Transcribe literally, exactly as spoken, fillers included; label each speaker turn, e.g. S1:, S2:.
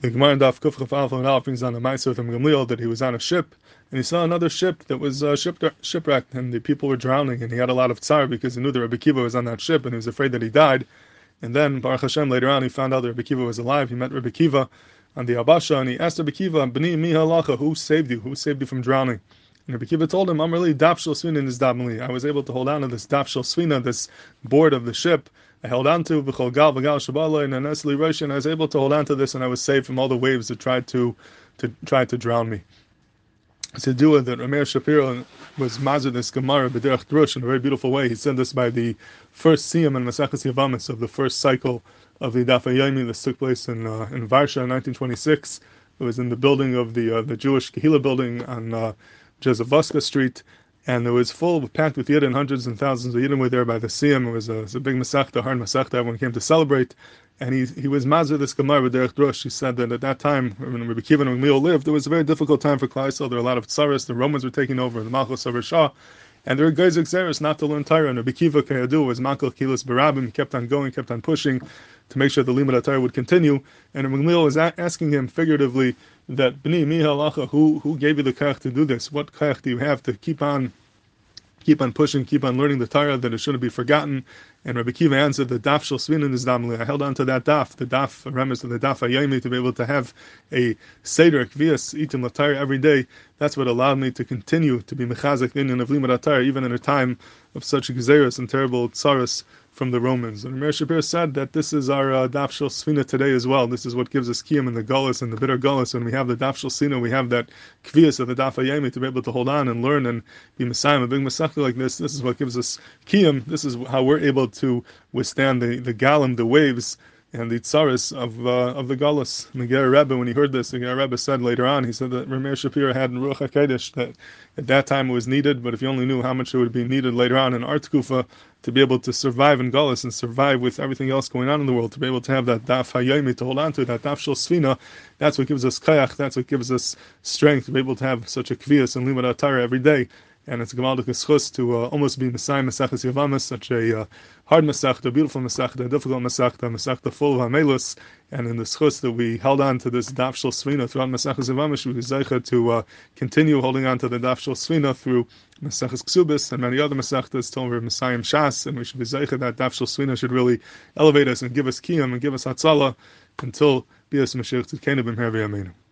S1: The Gemara in Daf Kuf Chaf Aleph Amud Aleph brings down the Ma'aser with Gamliel that he was on a ship and he saw another ship that was uh, shipwrecked and the people were drowning, and he had a lot of tsar because he knew that Rabbi Kiva was on that ship and he was afraid that he died. And then Baruch Hashem later on he found out that Rabbi Kiva was alive. He met Rabbi Kiva on the Abasha and he asked Rabbi Kiva, B'ni mi halacha, who saved you? Who saved you from drowning? And Rabbi Kiva told him, I'm really daf shel svina in this dabmali. I was able to hold on to this daf shel svina, this board of the ship. I held on to v'chol gal v'gal shabala and anesli rosh, and I was able to hold on to this, and I was saved from all the waves that tried to, to try to drown me. It's a dua that Rameir Shapiro was mazur this Gemara b'derech drush in a very beautiful way. He said this by the first siyam and Maseches Yavamis of the first cycle of the Daf HaYomi. This took place in uh, in Varsha in nineteen twenty-six. It was in the building of the uh, the Jewish Kehila building on uh, Jezavoska Street. And it was full, packed with Yidden. Hundreds and thousands of Yidden were there by the Siyam. It was a, it was a big Masechta, hard Masechta. Everyone came to celebrate. And he he was Mazur this Gemara B'derech Drush. He said that at that time, when Rabbi Kiva and Gamliel lived, it was a very difficult time for Klal Yisrael. There were a lot of tsaras. The Romans were taking over, the Malchus of Rasha. And there were guys exeris not to learn Torah. And Rabbi Kiva, Kayadu, was Makal Kilis Barabim. He kept on going, kept on pushing to make sure the Limud Torah would continue. And Gamliel was a- asking him figuratively that, B'ni mi halacha, who who gave you the kach to do this? What kach do you have to keep on keep on pushing, keep on learning the Torah, that it shouldn't be forgotten? And Rabbi Kiva answered, the daf shel svina is damli. I held on to that daf, the daf, remes of the daf hayomi, to be able to have a seder, kvias, itim l'Torah every day. That's what allowed me to continue to be mechazik the union of limud Torah, even in a time of such gezeros and terrible tsaras from the Romans. And Rameir Shapiro said that this is our uh, daf shel svina today as well. This is what gives us kiyum in the gullus and the bitter gullus. When we have the daf shel svina, we have that kvias of the daf hayomi to be able to hold on and learn and be messiah, a big masechta like this. This is what gives us kiyum. This is how we're able to withstand the the galim, the waves, and the tsaris of uh, of the galus. The Ger Rebbe, when he heard this, the Ger Rebbe said later on, he said that Rameir Shapiro had in Ruach HaKodesh that at that time it was needed, but if you only knew how much it would be needed later on in our tkufa to be able to survive in galus and survive with everything else going on in the world, to be able to have that daf hayomi to hold on to, that daf shel svina, that's what gives us kayach, that's what gives us strength to be able to have such a kvias and limud Torah every day. And it's Gemaldik Eschus to uh, almost be Messiah Maseches Yavamis, such a uh, hard Masechta, beautiful Masechta, difficult Masechta, Masechta full of Hamelus. And in the Schus that we held on to this Daf Shel Svina throughout Maseches Yavamis, we Zeicha to uh, continue holding on to the Daf Shel Svina through Maseches Ksubis and many other Masechtas till we're Messiah Shas, and we should be Zeicha that Daf Shel Svina should really elevate us and give us Kiyam and give us Hatzala until Bias Mashiach Tzidkenu B'mher V'yameinu.